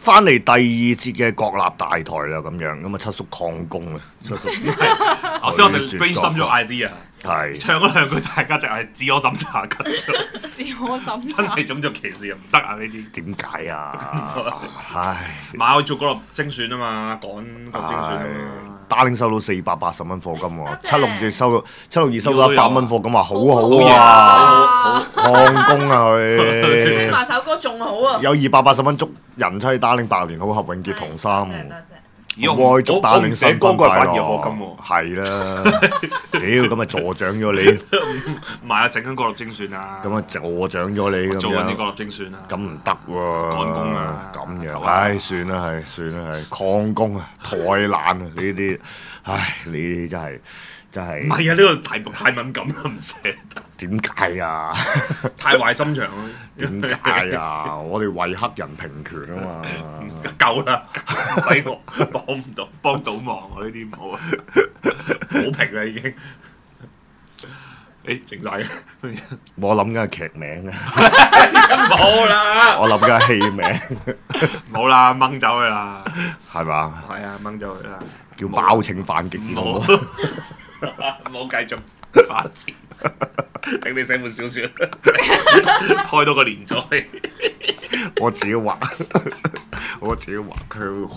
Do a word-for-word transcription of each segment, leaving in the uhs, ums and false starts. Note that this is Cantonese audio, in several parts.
翻嚟第二節嘅國立大台啦，咁樣咁啊七叔曠工啊， 頭先我哋 brainstorm 咗 idea， 係唱嗰兩句，大家就係自我審查緊咗， 自我審真查。 係種族歧視啊，唔得啊呢啲。 點解啊？唉， 馬去做嗰粒精選啊嘛，趕嗰粒精選啊嘛。 Darling 收到四百八十蚊課金喎， 多謝七六二收到七六二收到一百蚊課金，話好好好啊， 好曠工啊聽佢， 埋首歌仲好啊！ 有二百八十蚊祝人妻 Darling 百年好合永結同心。 多謝多謝。 咦我愛祝我我唔寫歌，佢係反而有課金喎。 係啦，屌咁咪助長咗你， 唔係啊，整緊嗰粒精選啊。 咁啊助長咗你咁做緊啲樣， 嗰粒精選啊。 咁唔得喎， 趕工啊咁樣， 夠啦唉，算啦，係算啦，係曠工啊，太懶啊，呢啲，唉，呢啲真係真唔係係啊，呢個題目太敏感啦，唔寫得， 點解啊？ 太壞心腸啦。 點解啊？我哋為黑人平權啊嘛！ 夠啦，唔使我幫唔到，幫到忙啊！呢啲唔好啊，冇評啦已經。誒，整晒嘅， 我諗緊係劇名啊， 冇啦， 我諗緊係戲名， 冇啦，掹走佢啦， 係嘛？ 係啊，掹走佢啦， 叫包拯反擊之唔好， 路。 唔好繼續發展，等你寫本小説，開多個連載。 我自己畫，我自己畫佢。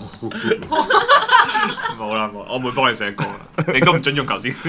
冇啦冇，我唔會幫你寫歌啦，你都唔準用頭先。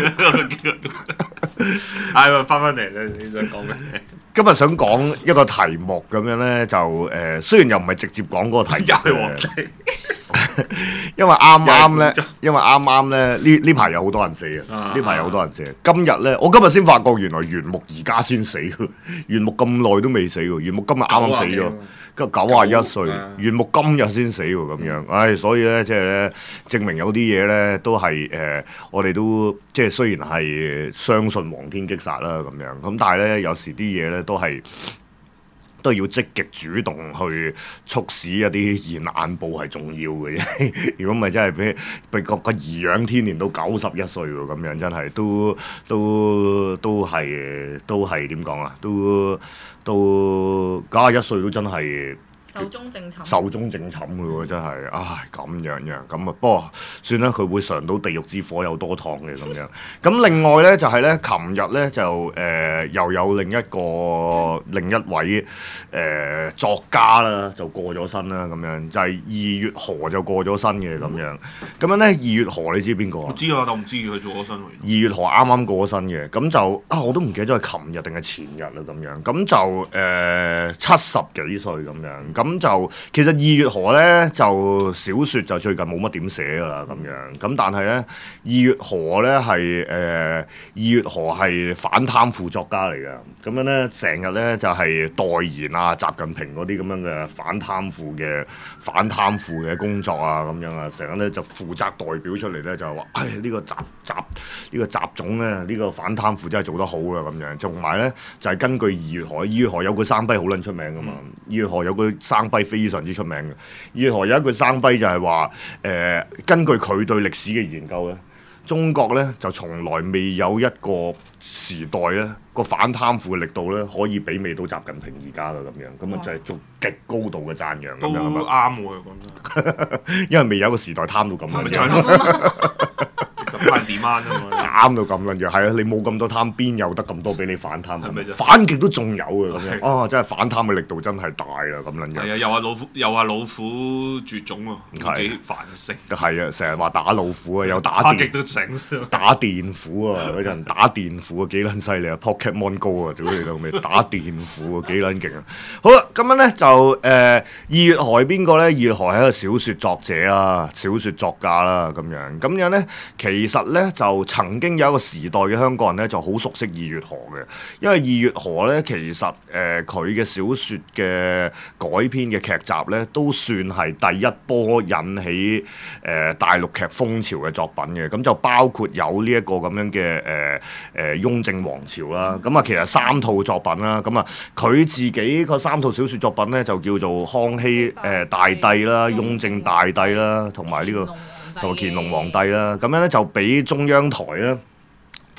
唉，翻返嚟你你想講咩？ 今日想講一個題目咁樣咧，就誒、呃，雖然又唔係直接講嗰個題又係目嘅， 皇帝， 因為啱啱咧又係古， 因為啱啱咧呢呢排有好多人死嘅， 啊呢排有好多人死嘅。今日咧，我今日先發覺原來袁木而家先死喎，袁木咁耐都未死喎，袁木今日啱啱死咗。九九啊一歲，袁木今日先死喎咁樣，唉，所以咧即係咧證明有啲嘢咧都係誒、呃，我哋都即係雖然係相信皇天擊殺啦咁樣，咁但係咧有時啲嘢咧都係都係要積極主動去促使一啲現眼報係重要嘅啫。如果唔係真係俾俾個個頤養天年到九十一歲喎，咁樣真係都都都係都係點講啊？都都九十一歲都真係。 壽終正寢。 壽終正寢嘅喎，真係，唉咁樣樣咁啊！不過算啦，佢會嘗到地獄之火有多燙嘅咁樣。咁另外咧就係、是、咧，琴日咧就誒、呃、又有另一個另一位誒、呃、作家啦，就過咗身啦咁樣，就係、是、二月河就過咗身嘅咁樣。咁樣咧，二月河你知邊個啊？ 我知啊，但我唔知佢做咗身喎。 二月河啱啱過咗身嘅，咁就啊我都唔記得咗係琴日定係前日啦咁樣，咁就誒七十幾歲咁樣，咁就其實二月河咧就小説就最近冇乜點寫㗎啦咁樣，咁但係咧二月河咧係誒二月河係反貪腐作家嚟嘅，咁樣咧成日咧就係代言啊習近平嗰啲咁樣嘅反貪腐嘅反貪腐嘅工作啊咁樣啊，成日咧就負責代表出嚟咧就係話，唉呢個習習呢個習總咧呢個反貪腐真係做得好啦咁樣，同埋咧就係根據二月河，二月河有句生坯好撚出名㗎嘛，二月河有句生坯非常之出名嘅，二月河有一句生坯就係話誒根據佢對歷史嘅研究咧。中國咧就從來未有一個時代咧個反貪腐嘅力度咧可以媲美到習近平而家嘅咁樣，咁啊就係做極高度嘅讚揚咁都樣啊嘛， 啱喎，講得。 因為未有一個時代貪到咁樣咪就係樣， 咯，十萬點蚊啊嘛。 貪到咁樣樣，係啊，你冇咁多貪，邊有得咁多俾你反貪？ 係咪啫反極都仲有嘅咁樣， 係啊真係反貪嘅力度真係大啦咁樣樣。 係啊，又話老虎，又話老虎絕種喎， 係幾煩性。 係啊，成日話打老虎啊，又打電打極都醒。 打電虎啊！嗰陣打電虎啊，幾撚犀利啊！Pokemon Go 啊，屌你老味，打電虎啊，幾撚勁啊！好啦，咁樣咧就誒、呃、二月河係邊個咧？二月河係一個小説作者啦，小説作家啦，咁樣咁樣咧，其實咧就曾經有一個時代嘅香港人咧就好熟悉二月河嘅，因為二月河咧其實誒佢嘅小説嘅改編嘅劇集咧都算係第一波引起誒、呃、大陸劇風潮嘅作品嘅，咁就包括有呢一個咁樣嘅誒誒雍正王朝啦，咁啊其實三套作品啦，咁啊佢自己個三套小説作品咧就叫做康熙誒、呃、大帝啦、雍正大帝啦，同埋呢個同埋乾隆皇帝啦，咁樣咧就俾中央台咧。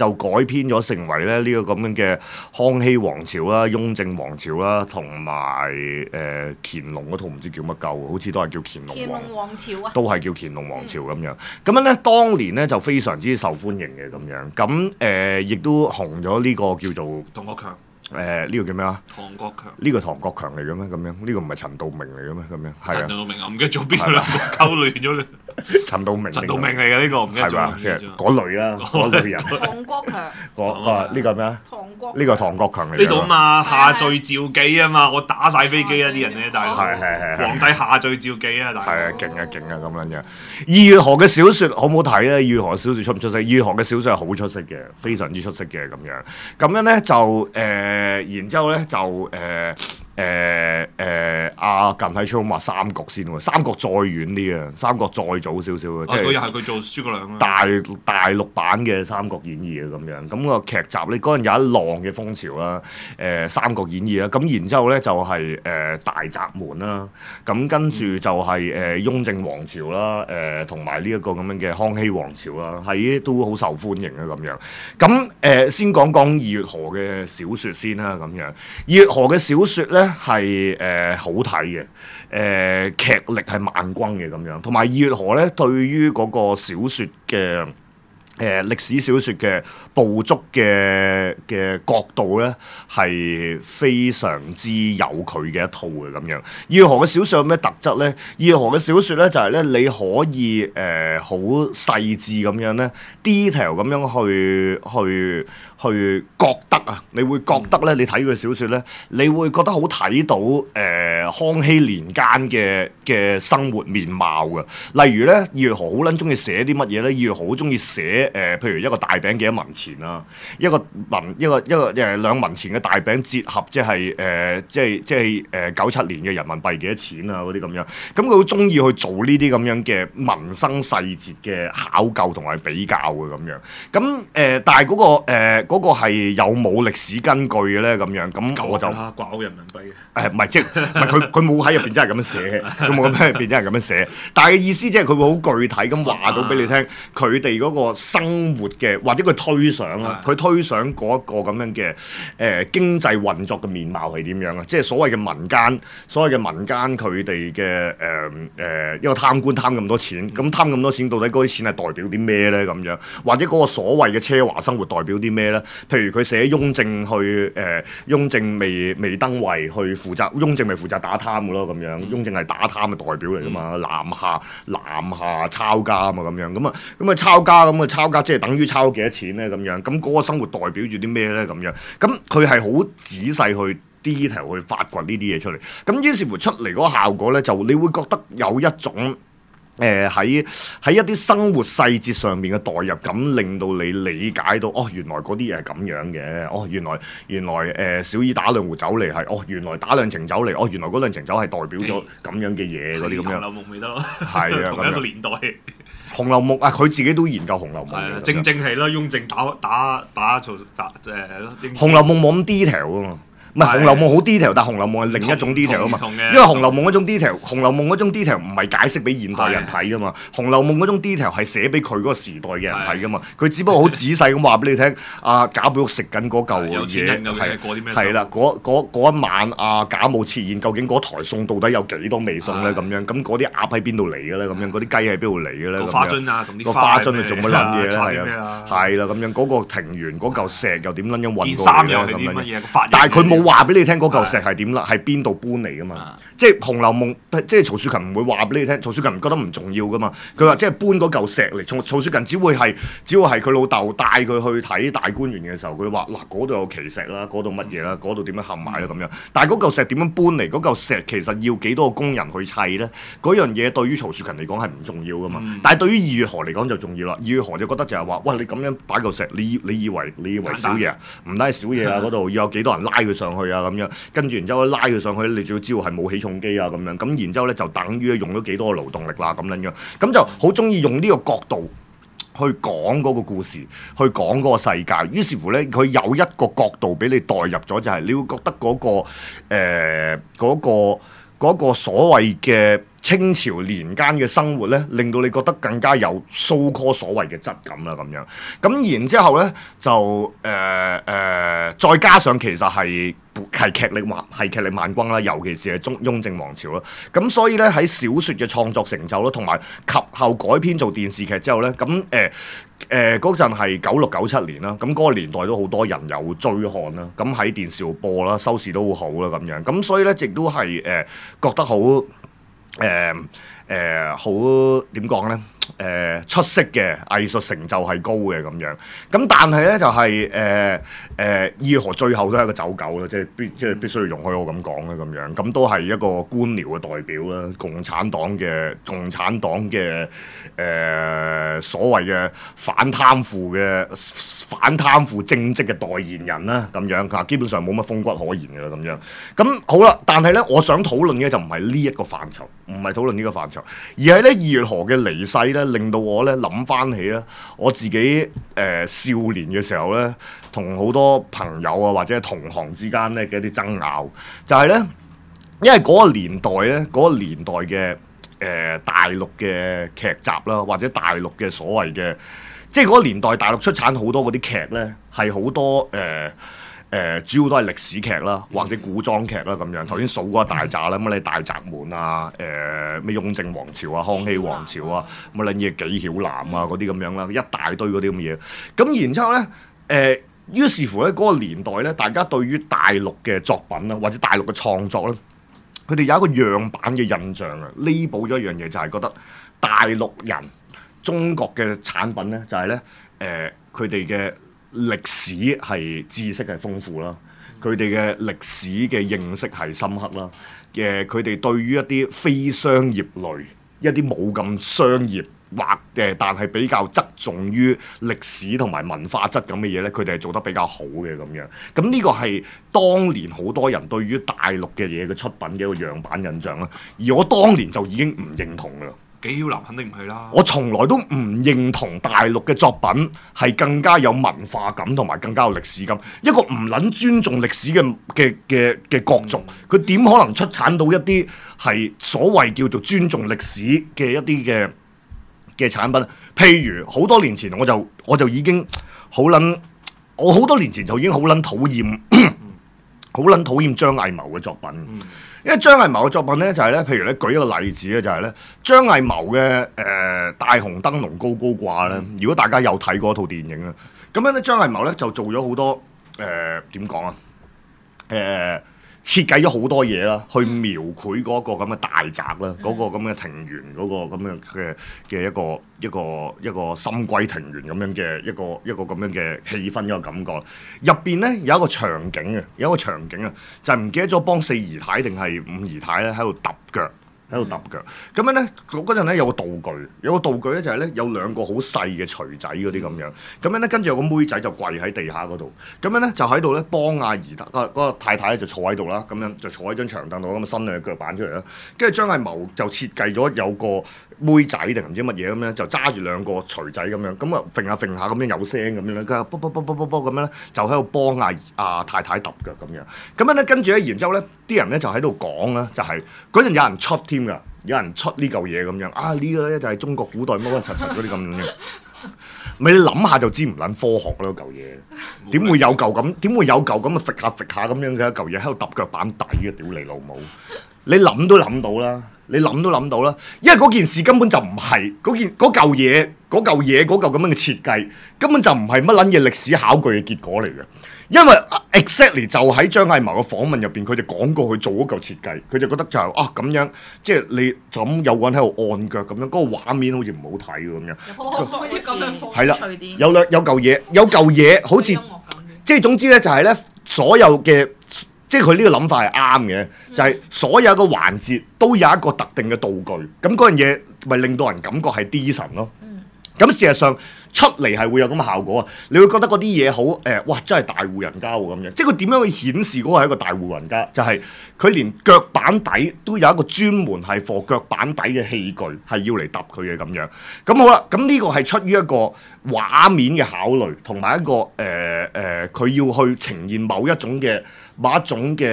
就改編咗成為咧呢個咁樣嘅康熙王朝啦、雍正王朝啦，同埋誒乾隆嗰套唔知叫乜鳩，好似都係叫乾隆王。 乾隆王朝啊， 都係叫乾隆王朝咁樣，咁樣咧當年咧就非常之受歡迎嘅咁樣，咁誒亦都紅咗呢個叫做唐國強， 誒呢個叫咩啊？ 唐國強， 呢個唐國強嚟嘅咩？咁樣呢個唔係陳道明嚟嘅咩？咁樣係啊， 陳道明啊，唔記得咗邊個兩個溝亂咗啦。 陳道明， 陳道明嚟嘅呢個，唔記得咗。 係嘛？即係嗰類啦，嗰類人， 唐國強， 嗰啊呢個咩啊？ 唐國呢個唐國強嚟嘅呢度啊嘛，下墜趙姬啊嘛，我打晒飛機啊啲人咧，大佬。 係係係係皇帝下墜趙姬啊，大佬。 係啊，勁啊勁啊咁樣樣。二月河嘅小説好唔好睇咧？二月河小説出唔出色？二月河嘅小説係好出色嘅，非常之出色嘅咁樣。咁樣咧就誒、呃，然之後咧就誒。呃誒誒，阿近喺昌話三國先喎，三國再遠啲啊，三國再早少少嘅，即佢又係係佢做諸葛亮啊。 大大陸版嘅《三國演義》啊咁樣。咁、個劇集咧嗰陣有一浪嘅風潮啦，誒、呃《三國演義》啦，咁然之後咧就係、誒、大宅門啦，咁跟住就係、誒、雍正王朝啦，誒同埋呢一個咁樣嘅康熙王朝啦，係都好受歡迎啊咁樣。咁誒、呃、先講講二月河嘅小説先啦咁樣。二月河嘅小説咧。係誒、呃、好睇嘅，誒、呃、劇力係萬軍嘅咁樣，同埋二月河咧對於嗰個小説嘅誒歷史小説嘅捕捉嘅嘅角度咧係非常之有佢嘅一套嘅咁樣。二月河嘅小説有咩特質咧？二月河嘅小説咧就係、是、咧你可以誒好、呃、細緻咁樣咧 detail 咁樣去去。去覺得啊，你會覺得咧，你睇佢小説咧，你會覺得好睇到誒、呃、康熙年間嘅嘅生活面貌嘅。例如咧，二月河好撚中意寫啲乜嘢咧？二月河好中意寫誒、呃，譬如一個大餅幾多文錢啊，一個文一個一個誒兩文錢嘅大餅折合、即係呃，即係誒即係即係誒九七年嘅人民幣幾多錢啊嗰啲咁樣。咁佢好中意去做呢啲咁樣嘅民生細節嘅考究同埋比較嘅咁樣。咁誒、呃，但係嗰、嗰個誒。呃嗰個係有冇歷史根據嘅咧？咁樣咁我就掛鈎人民幣嘅。 誒唔係即係唔係佢佢冇喺入邊真係咁樣寫，佢冇咁喺入邊真係咁樣寫。但係嘅意思即係佢會好具體咁話到俾你聽，佢哋嗰個生活嘅或者佢推想啦，佢推想嗰一個咁樣嘅誒、呃、經濟運作嘅面貌係點樣啊？即係所謂嘅民間，所謂嘅民間佢哋嘅誒誒一個貪官貪咁多錢，咁貪咁多錢，到底嗰啲錢係代表啲咩咧？咁樣或者嗰個所謂嘅奢華生活代表啲咩咧？譬如佢寫雍正去誒、呃，雍正未未登位去負責，雍正咪負責打貪嘅咯咁樣。雍正係打貪嘅代表嚟噶嘛，南下南下抄家啊嘛咁樣，咁啊咁啊抄家咁啊抄家即係等於抄幾多錢咧咁樣，咁嗰個生活代表住啲咩咧咁樣？咁佢係好仔細去 detail 去發掘呢啲嘢出嚟，咁於是乎出嚟嗰個效果咧，就你會覺得有一種。誒喺喺一啲生活細節上面嘅代入感，令到你理解到哦，原來嗰啲嘢係咁樣嘅，哦，原來原來誒、呃、小二打兩壺酒嚟係，哦，原來打兩程酒嚟，哦，原來嗰兩程酒係代表咗咁樣嘅嘢嗰啲咁樣。 紅樓夢咪得咯， 係啊， 同一個年代。 紅樓夢啊，佢自己都研究紅樓夢嘅。 正正係啦，雍正打打打曹打誒咯。 紅樓夢冇咁 detail 啊嘛。唔係《紅樓夢》好 detail，但係《紅樓夢》係另一種 detail 啊嘛。因為《紅樓夢》嗰種 detail，《紅樓夢》嗰種 detail 唔係解釋俾現代人睇噶嘛，《紅樓夢》嗰種 detail 係寫俾佢嗰個時代嘅人睇噶嘛。佢只不過好仔細咁話俾你聽，阿賈寶玉食緊嗰嚿嘢係係啦，嗰嗰嗰一晚阿賈母設宴，究竟嗰台餸到底有幾多味餸咧？咁樣咁嗰啲鴨喺邊度嚟嘅咧？咁樣嗰啲雞喺邊度嚟嘅咧？ 個花樽啊，同啲個花樽啊，做乜撚嘢咧？ 係啊， 係啦，咁樣嗰個庭園嗰嚿石又點撚樣運過嚟咧？ 件衫又係啲乜嘢？ 但係佢冇話俾你聽嗰嚿石係點啦，係邊度搬嚟噶嘛？啊、即係《紅樓夢》，即係曹雪芹唔會話俾你聽，曹雪芹唔覺得唔重要噶嘛。佢話即係搬嗰嚿石嚟，曹曹雪芹只會係只會係佢老豆帶佢去睇大觀園嘅時候，佢話嗱嗰度有奇石啦，嗰度乜嘢啦，嗰度點樣冚埋啦咁樣。但係嗰嚿石點樣搬嚟？嗰嚿石其實要幾多個工人去砌咧？嗰樣嘢對於曹雪芹嚟講係唔重要噶嘛。嗯、但係對於二月河嚟講就重要啦。二月河就覺得就係話，喂，你咁樣擺嚿石，你你以為你以為小嘢啊？唔單係小嘢啊！嗰度要有幾多人拉佢上去啊？咁樣跟住然之後拉佢上去，你仲要知道係冇起重機啊咁樣。咁然之後咧就等於用咗幾多個勞動力啦咁樣樣。咁就好中意用呢個角度去講嗰個故事，去講嗰個世界。於是乎咧，佢有一個角度俾你代入咗，就係、是、你會覺得嗰、嗰個誒嗰、呃嗰個嗰個所謂嘅清朝年間嘅生活咧，令到你覺得更加有 so call 所謂嘅質感啦咁樣。咁然之後咧就誒誒、呃呃，再加上其實係係劇力萬係劇力萬鈞啦，尤其是係中雍正王朝啦。咁所以咧喺小説嘅創作成就啦，同埋及後改編做電視劇之後咧，咁誒誒嗰陣係九六九七年啦。咁嗰個年代都好多人有追看啦。咁喺電視度播啦，收視都好好啦咁樣。咁所以咧亦都係誒、呃、覺得好。誒誒好點講咧？誒、呃、出色嘅藝術成就係高嘅咁樣，咁但係咧就係誒誒義和最後都係一個走狗啦，即係必即係必須要容許我咁講啦咁樣，咁都係一個官僚嘅代表啦，共產黨嘅共產黨嘅誒、呃、所謂嘅反貪腐嘅反貪腐正職嘅代言人啦咁樣，佢基本上冇乜風骨可言嘅啦咁樣。咁好啦，但係咧我想討論嘅就唔係呢一個範疇，唔係討論呢個範疇，而係咧義和嘅離世咧，令到我咧諗翻起咧我自己誒、呃、少年嘅時候咧，同好多朋友啊或者同行之間咧嘅一啲爭拗，就係、是、咧，因為嗰個年代咧，嗰、那個年代嘅誒、呃、大陸嘅劇集啦，或者大陸嘅所謂嘅，即係嗰個年代大陸出產好多嗰啲劇咧，係好多誒。呃誒、呃、主要都係歷史劇啦，或者古裝劇啦咁樣。頭先數過一大紮啦，乜你大宅門啊，誒咩雍正王朝啊、康熙王朝啊，乜撚嘢紀曉嵐啊嗰啲咁樣啦，一大堆嗰啲咁嘅嘢。咁然之後咧，誒、呃、於是乎咧嗰個年代咧，大家對於大陸嘅作品啦，或者大陸嘅創作咧，佢哋有一個樣板嘅印象啊。呢補咗一樣嘢就係覺得大陸人中國嘅產品咧，就係咧誒佢哋嘅歷史係知識係豐富啦，佢哋嘅歷史嘅認識係深刻啦。誒，佢哋對於一啲非商業類、一啲冇咁商業或嘅，但係比較側重於歷史同埋文化質咁嘅嘢咧，佢哋係做得比較好嘅咁樣。咁呢個係當年好多人對於大陸嘅嘢嘅出品嘅一個樣板印象啦。而我當年就已經唔認同㗎啦。 紀曉嵐肯定唔係啦。 我從來都唔認同大陸嘅作品係更加有文化感同埋更加有歷史感。一個唔撚尊重歷史嘅嘅嘅嘅國族，佢點可能出產到一啲係所謂叫做尊重歷史嘅一啲嘅嘅產品？譬如好多年前我就我就已經好撚，我好多年前就已經好撚討厭，好撚討厭張藝謀嘅作品。嗯，因為張藝謀嘅作品咧就係、是、咧，譬如咧舉一個例子咧就係、是、咧，張藝謀嘅誒、呃、大紅燈籠高高掛咧，如果大家有睇過套電影啊，咁樣咧張藝謀咧就做咗好多誒點講啊誒設計咗好多嘢啦，去描繪嗰個咁嘅大宅啦，嗰、那個咁嘅庭園嗰、那個咁樣嘅嘅一個一個一個深閨庭園咁樣嘅一個一個咁樣嘅氣氛一個感覺。入邊咧有一個場景啊，有一個場景啊，就係、是、唔記得咗幫四姨太定係五姨太咧喺度揼腳。喺度揼腳，咁樣咧嗰陣咧有個道具，有個道具咧就係咧有兩個好細嘅錘仔嗰啲咁樣，咁樣咧跟住有個妹仔就跪喺地下嗰度，咁樣咧就喺度咧幫阿姨太嗰、嗰個太太咧就坐喺度啦，咁樣就坐喺張長凳度咁啊伸兩隻腳板出嚟啦，跟住張藝謀就設計咗有個妹仔定唔知乜嘢咁樣，就揸住兩個錘仔咁樣，咁啊揈下揈下咁樣有聲咁樣咧，佢卜卜卜卜卜卜咁樣咧就喺度幫阿阿太太揼腳咁樣，咁樣咧跟住咧然之後咧啲人咧就喺度講啦，就係嗰陣有人出添。有人出呢嚿嘢咁樣啊！呢個咧就係中國古代乜乜柒柒嗰啲咁樣嘅，咪你諗下就知唔撚科學咯嚿嘢，點會有嚿咁？點會有嚿咁啊？揈下揈下咁樣嘅一嚿嘢喺度揼腳板底嘅，屌你老母！你諗都諗到啦，你諗都諗到啦，因為嗰件事根本就唔係嗰件嗰嚿嘢嗰嚿嘢嗰嚿咁樣嘅設計，根本就唔係乜撚嘢歷史考據嘅結果嚟嘅。因為 exactly 就喺張藝謀嘅訪問入邊，佢就講過去做嗰嚿設計，佢就覺得就係、是、啊咁樣，即係你就咁有個人喺度按腳咁樣，嗰、那個畫面好似唔好睇咁樣。係啦，有兩有嚿嘢，有嚿嘢好似，即係總之咧就係咧，所有嘅即係佢呢個諗法係啱嘅，就係、是、所有嘅環節都有一個特定嘅道具，咁嗰樣嘢咪令到人感覺係 decent 咯。咁事實上出嚟係會有咁嘅效果啊！你會覺得嗰啲嘢好誒，哇！真係大戶人家喎咁樣，即係佢點樣去顯示嗰個係一個大戶人家？就係、是、佢連腳板底都有一個專門係放腳板底嘅器具，係要嚟揼佢嘅咁樣。咁好啦，咁呢個係出於一個畫面嘅考慮，同埋一個誒誒，佢、呃呃、要去呈現某一種嘅某一種嘅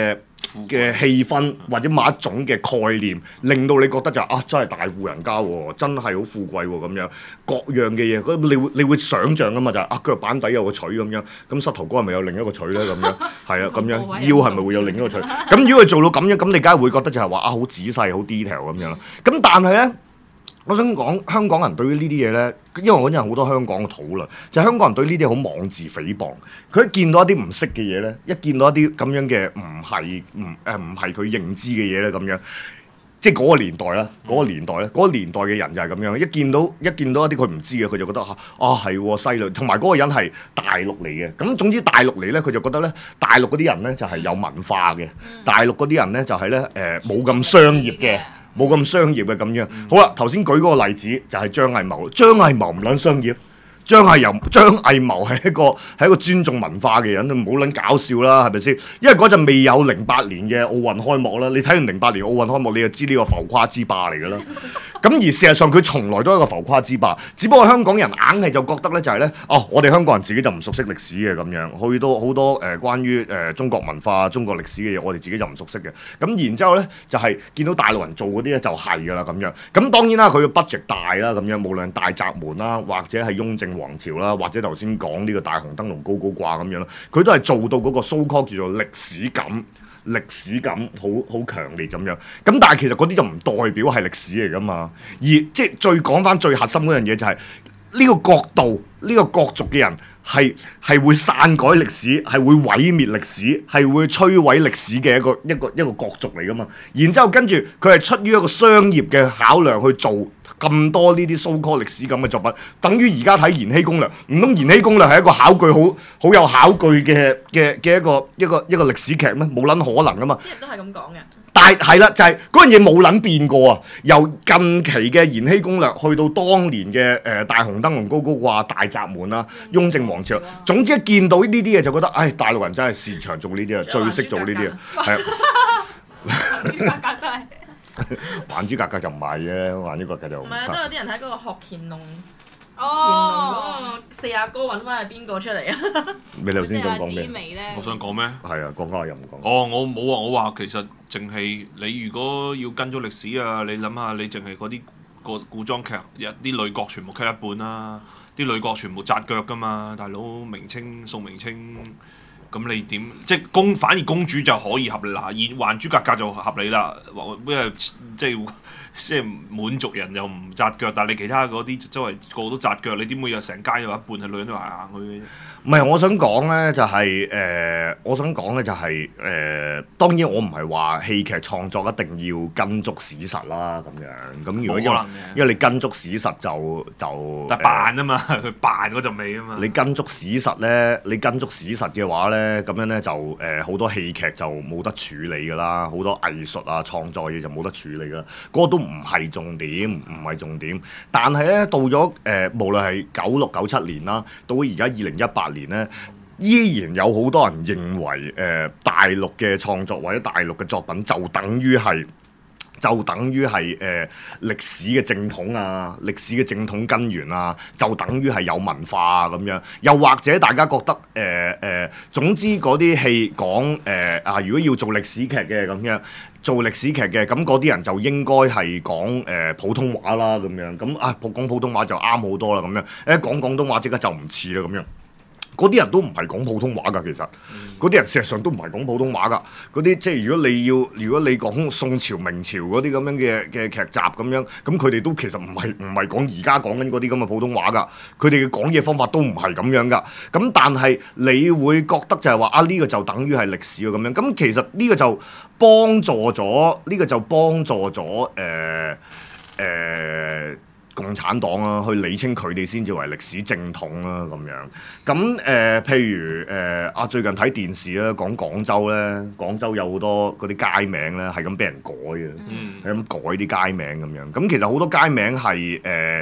嘅氣氛或者某一種嘅概念，令到你覺得就啊真係大戶人家喎，真係好富貴喎咁樣，各樣嘅嘢，咁你會你會想像噶嘛就係、啊腳板底有個錘咁樣，咁膝頭哥係咪有另一個錘咧咁樣？係啊咁樣，腰係咪會有另一個錘？咁如果佢做到咁樣，咁你梗係會覺得就係話啊好仔細好 detail 咁樣咯。咁但係咧。我想講香港人對於呢啲嘢呢，因為嗰陣有好多香港嘅討論，就係、香港人對呢啲好妄自菲薄。佢一見到一啲唔識嘅嘢呢，一見到一啲咁樣嘅唔係唔誒唔係佢認知嘅嘢呢，咁樣即係嗰個年代啦，嗰、嗰個年代咧，嗰、嗰個年代嘅人就係咁樣，一見到一見到一啲佢唔知嘅，佢就覺得嚇啊係犀利，同埋嗰個人係大陸嚟嘅。咁總之大陸嚟呢，佢就覺得呢，大陸嗰啲人呢就係有文化嘅，大陸嗰啲人呢就係呢誒冇咁商業嘅。冇咁商業嘅咁樣，好啦，頭先舉嗰個例子就係張藝謀，張藝謀唔撚商業，張藝謀張藝謀係一個係一個尊重文化嘅人，唔好撚搞笑啦，係咪先？因為嗰陣未有零八年嘅奧運開幕啦，你睇完零八年奧運開幕，你就知呢個浮誇之霸嚟㗎啦。咁而事實上佢從來都係一個浮誇之霸，只不過香港人硬係就覺得咧就係、是、咧，哦，我哋香港人自己就唔熟悉歷史嘅咁樣，好多好多誒、呃、關於誒、呃、中國文化、中國歷史嘅嘢，我哋自己就唔熟悉嘅。咁然之後咧就係、是、見到大陸人做嗰啲咧就係㗎啦咁樣。咁當然啦，佢嘅 budget 大啦咁樣，無論大宅門啦，或者係雍正王朝啦，或者頭先講呢個大紅燈籠高高掛咁樣啦，佢都係做到嗰個 so called 叫做歷史感。歷史感好好強烈咁樣，咁但係其實嗰啲就唔代表係歷史嚟噶嘛，而即係最講翻最核心嗰樣嘢就係、是、呢、這個國度，呢、這個國族嘅人係係會篡改歷史，係會毀滅歷史，係會摧毀歷史嘅一個一個一個國族嚟噶嘛，然之後跟住佢係出於一個商業嘅考量去做咁多呢啲 so called 歷史咁嘅作品，等於而家睇《延禧攻略》，唔通《延禧攻略》係一個考據好好有考據嘅嘅嘅一個一個一個歷史劇咩？冇撚可能噶嘛！ 啲人都係咁講嘅。 但係係啦，就係嗰樣嘢冇撚變過啊！由近期嘅《延禧攻略》去到當年嘅誒、呃、大紅燈籠高高掛、大宅門啊、雍正王朝，總之一見到呢啲嘢就覺得，唉，大陸人真係擅長做呢啲啊，最識做呢啲啊，係啊。 還珠格格都係。 還珠格格就唔係嘅，還珠格格就唔係啊，都有啲人喺嗰個學乾隆。 哦， 乾隆嗰個四阿哥揾翻係邊個出嚟啊？ 你頭先想講咩？ 我想講咩？ 係啊，講翻又唔講。 哦，我冇啊！我話其實淨係你如果要跟咗歷史啊，你諗下你淨係嗰啲個古裝劇，啲女角全部 cut 一半啦，啲女角全部紮腳噶嘛，大佬明清宋明清。咁你點即係公反而公主就可以合理啦，而《還珠格格》就合理啦，因為即係即係滿族人又唔紮腳，但係你其他嗰啲周圍個個都紮腳，你點會有成街有一半係女人都行行去嘅啫？ 唔係，我想講咧就係、是、誒、呃，我想講咧就係、是、誒、呃，當然我唔係話戲劇創作一定要跟足史實啦咁樣。咁如果因為因為你跟足史實就就但扮啊嘛，佢扮嗰陣味啊嘛。 你跟足史實咧，你跟足史實嘅話咧，咁樣咧就誒好、呃、多戲劇就冇得處理㗎啦，好多藝術啊創作嘢就冇得處理㗎啦。嗰、那個都唔係重點，唔係重點。但係咧到咗誒、呃，無論係九六九七年啦，到而家二零一八年咧，依然有好多人認為誒、呃、大陸嘅創作或者大陸嘅作品就等於係就等於係誒歷史嘅正統啊，歷史嘅正統根源啊，就等於係有文化啊咁樣。又或者大家覺得誒誒、呃呃，總之嗰啲戲講誒啊，如果要做歷史劇嘅咁樣，做歷史劇嘅咁嗰啲人就應該係講誒、呃、普通話啦咁樣。咁啊，講普通話就啱好多啦咁樣。誒講廣東話即刻就唔似啦咁樣。嗰啲人都唔係講普通話㗎，其實嗰啲人事實上都唔係講普通話㗎。嗰啲即係如果你要，如果你講宋朝、明朝嗰啲咁樣嘅嘅劇集咁樣，咁佢哋都其實唔係唔係講而家講緊嗰啲咁嘅普通話㗎。佢哋嘅講嘢方法都唔係咁樣㗎。咁但係你會覺得就係話啊，呢個就等於係歷史喎咁樣。咁其實呢個就幫助咗，呢個就幫助咗誒誒共產黨啦，去理清佢哋先至為歷史正統啦咁樣。咁誒、呃，譬如誒啊，最近睇電視咧，講廣州咧，廣州有好多嗰啲街名咧，係咁俾人改嘅，係咁、嗯、改啲街名咁樣。咁其實好多街名係誒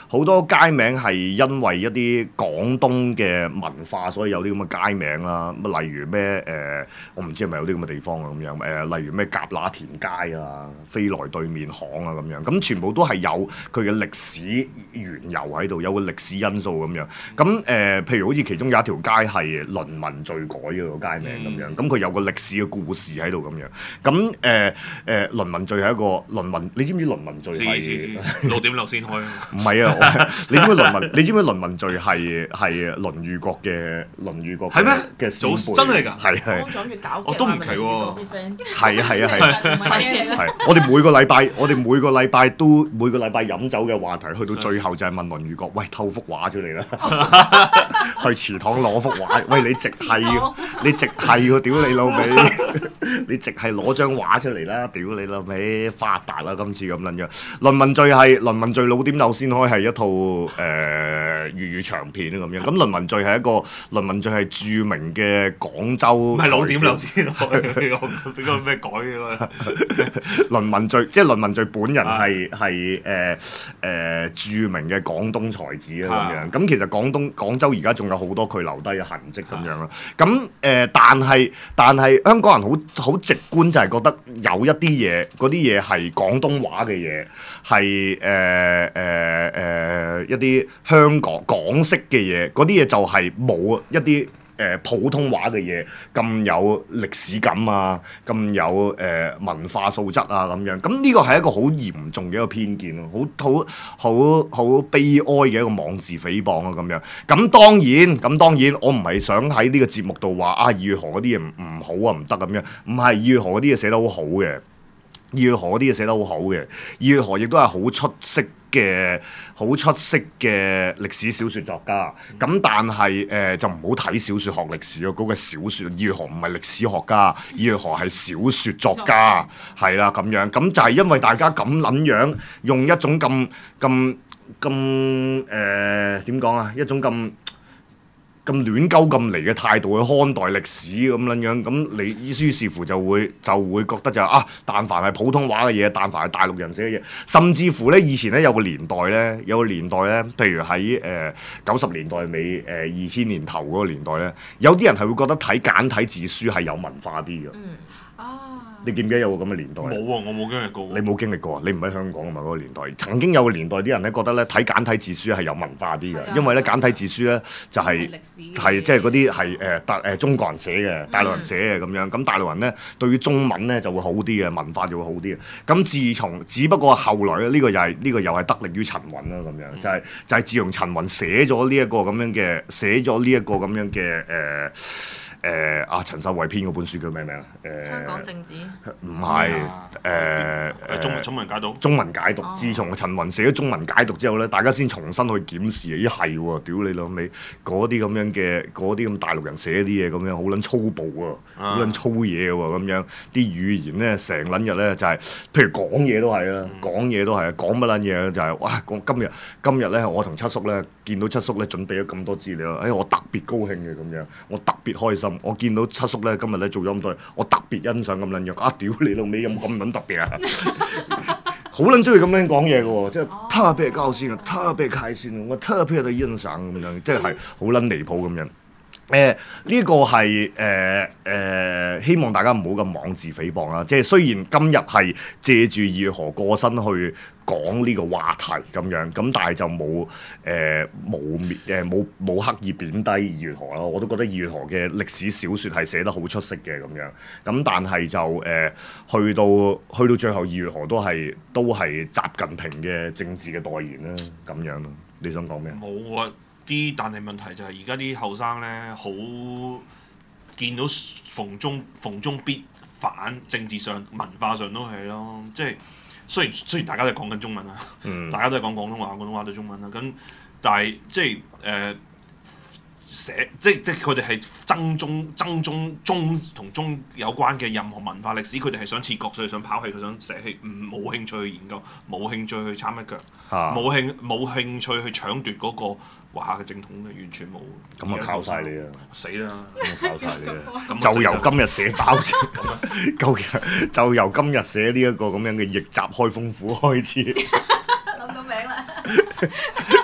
好多街名係因為一啲廣東嘅文化，所以有啲咁嘅街名啦。咁例如咩誒、呃，我唔知係咪有啲咁嘅地方啊咁樣誒、呃，例如咩夾乸田街啊、飛來對面巷啊咁樣，咁全部都係有佢嘅歷史緣由喺度，有個歷史因素咁樣。咁誒、呃，譬如好似其中有一條街係倫文序改嘅個街名咁樣，咁佢有個歷史嘅故事喺度咁樣。咁誒誒，倫文序係一個倫文，你知唔知倫文序係六點六先開？ 唔係啊！你知唔知倫文？你知唔知倫文序係係倫裕國嘅倫裕國係咩嘅先輩？ 真係㗎？ 係係。 我諗住搞我都唔奇喎。 係啊係啊係。 係係。我哋每個禮拜，我哋每個禮拜都每個禮拜飲酒嘅話題，去到最後就係問倫裕國：喂，偷幅畫出嚟啦！去祠堂攞幅畫。喂，你直係你直係個屌你老味！你直係攞張畫出嚟啦！屌你老味，發達啦！今次咁撚樣。倫文序係倫文序老點柳先開係一套誒、呃、粵語長片咁樣。咁倫文序係一個倫文序係著名嘅廣州。 唔係老點柳先開，俾個咩改嘅？ 倫文序即係倫文序本人係係誒誒著名嘅廣東才子啊咁樣。咁其實廣東廣州而家仲有好多佢留低嘅痕跡咁樣咯。咁誒、呃，但係但係香港人好好直觀就係覺得有一啲嘢，嗰啲嘢係廣東話嘅嘢，係誒誒誒一啲香港港式嘅嘢，嗰啲嘢就係冇一啲誒、呃、普通話嘅嘢咁有歷史感啊，咁有誒、呃、文化素質啊咁樣。咁呢個係一個好嚴重嘅一個偏見咯，好好好好悲哀嘅一個妄自菲薄啊咁樣。咁當然，咁當然，我唔係想喺呢個節目度話啊，二月河嗰啲嘢唔唔好啊，唔得咁樣。唔係，二月河嗰啲嘢寫得好好嘅，二月河嗰啲嘢寫得好好嘅，二月河亦都係好出色嘅好出色嘅歷史小説作家。咁但係誒、呃、就唔好睇小説學歷史咯，嗰、那個小説二月河唔係歷史學家，二月河係小説作家，係啦咁樣。咁就係因為大家咁撚樣用一種咁咁咁誒點講啊，一種咁咁亂鳩咁嚟嘅態度去看待歷史咁樣樣，咁你於是乎就會就會覺得就係、啊，但凡係普通話嘅嘢，但凡係大陸人寫嘅嘢，甚至乎咧以前咧有個年代咧，有個年代咧，譬如喺誒九十年代尾誒二千年頭嗰個年代咧，有啲人係會覺得睇簡體字書係有文化啲嘅。 嗯啊你記唔記得有個咁嘅年代？ 冇喎，我冇經歷過。 你冇經歷過啊？你唔喺香港啊嘛？嗰、那個年代曾經有個年代啲人咧覺得咧睇簡體字書係有文化啲嘅， 啊、 因為咧簡體字書咧就係係即係嗰啲係誒大誒中國人寫嘅，大陸人寫嘅咁樣。咁大陸人咧對於中文咧就會好啲嘅，文化就會好啲嘅。咁自從只不過後來咧呢、這個又係呢、這個又係得力於陳雲啦咁樣，嗯、就係、是、就係、是、自從陳雲寫咗呢一個咁樣嘅寫咗呢一個咁樣嘅誒。呃誒啊！陳秀慧編嗰本書叫咩名啊？誒香港政治唔係誒誒中文中文解讀。 中文解讀。 哦、 自從陳雲寫咗中文解讀之後咧，大家先重新去檢視。咦係喎，屌你老味，嗰啲咁樣嘅嗰啲咁大陸人寫啲嘢咁樣好撚粗暴喎，好撚粗嘢喎咁樣。啲語言咧成撚日咧就係、是，譬如講嘢都係啦，講嘢都係，講乜撚嘢就係、是、哇！講今日今日咧，我同七叔咧見到七叔咧準備咗咁多資料，誒、哎、我特別高興嘅咁樣，我特別開心。我見到七叔咧，今日咧做咗咁多嘢，我特別欣賞咁撚樣。啊！屌你老味，有冇咁撚特別啊？好撚中意咁樣講嘢嘅喎，即係特別高興啊，特別開心，我特別地欣賞咁樣，即係係好撚離譜咁樣。誒呢、呃這個係誒誒，希望大家唔好咁妄自菲薄啦。即係雖然今日係借住二月河過身去講呢個話題咁樣，咁但係就冇誒冇誒冇冇刻意貶低二月河啦。我都覺得二月河嘅歷史小説係寫得好出色嘅咁樣。咁但係就誒、呃、去到去到最後，二月河都係都係習近平嘅政治嘅代言啦，咁樣咯。你想講咩？ 冇啊！啲但係問題就係而家啲後生咧，好見到逢中逢中必反，政治上文化上都係咯。即係雖然雖然大家都係講緊中文啦，嗯、大家都係講廣東話，廣東話對中文啦。咁但係即係誒寫即即佢哋係爭中爭中中同中有關嘅任何文化歷史，佢哋係想切割，所以想拋棄，佢想捨棄，唔冇興趣去研究，冇興趣去參一腳，冇興冇興趣去搶奪嗰個華夏嘅正統嘅，完全冇。 咁啊靠晒你啊！ 死啦！ 咁啊靠晒你啊！就由今日寫包，究竟就由今日寫呢一個咁樣嘅逆襲開封府開始。 諗到名啦〜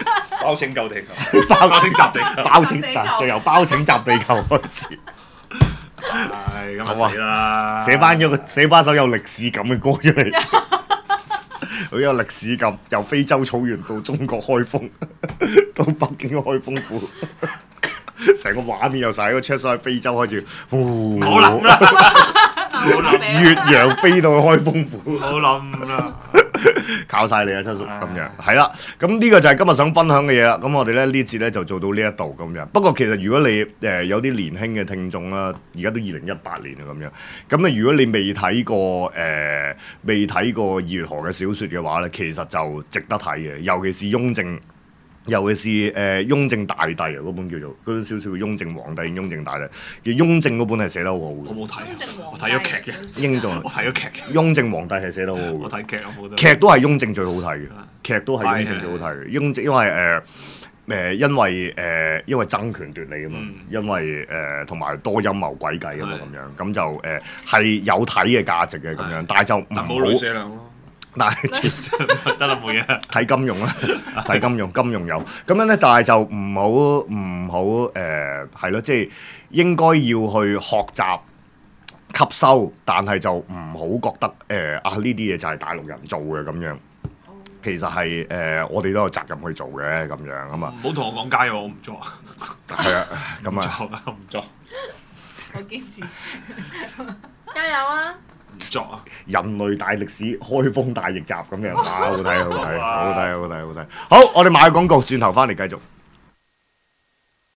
包拯救地球， 包包拯襲地球， 包拯襲地球就由包拯襲地球開始， 唉，咁啊死啦！ 寫翻咗個寫翻首有歷史感嘅歌出嚟，好有歷史感，由非洲草原到中國開封，到北京開封府。成個畫面又晒喺個 check 喺非洲開始，呼冇諗啦，冇諗， 越洋飛到去開封府， 冇諗啦。 靠晒你啊，七叔咁樣，係啦，咁呢個就係今日想分享嘅嘢啦。咁我哋咧呢節咧就做到呢一度咁樣。不過其實如果你誒、呃、有啲年輕嘅聽眾啦，而家都二零一八年啦咁樣，咁啊如果你未睇過誒、呃、未睇過二月河嘅小説嘅話咧，其實就值得睇嘅，尤其是雍正。尤其是誒、呃、雍正大帝啊，嗰本叫做嗰本小説叫《雍正皇帝》，雍正大帝叫雍正嗰本係寫得好好嘅。 我冇睇， 雍正皇我睇咗劇嘅， 雍正我睇咗劇嘅， 雍正皇帝係寫得好好嘅。 我睇劇我冇得。 劇都係雍正最好睇嘅，劇都係雍正最好睇嘅。雍正因為誒誒、呃，因為誒、呃，因為爭權奪利啊嘛， 嗯、 因為誒同埋多陰謀詭計啊嘛，咁樣咁就誒係、呃、有睇嘅價值嘅咁樣，但係就唔但冇女好。 寫兩咯。 但係得啦，冇嘢啦。 睇金融啦，睇金融，金融有咁樣咧，但係就唔好唔好誒係咯，即係應該要去學習吸收，但係就唔好覺得誒、呃、啊呢啲嘢就係大陸人做嘅咁樣。其實係誒、呃、我哋都有責任去做嘅咁樣啊嘛。 唔好同我講加油，我唔做。 係啊，咁啊， 做啊，我唔做。 我堅持，加油啊！ 唔作啊！ 人類大歷史開封大逆襲咁樣，哇！好睇好睇好睇好睇好睇。好，我哋買廣告，轉頭翻嚟繼續。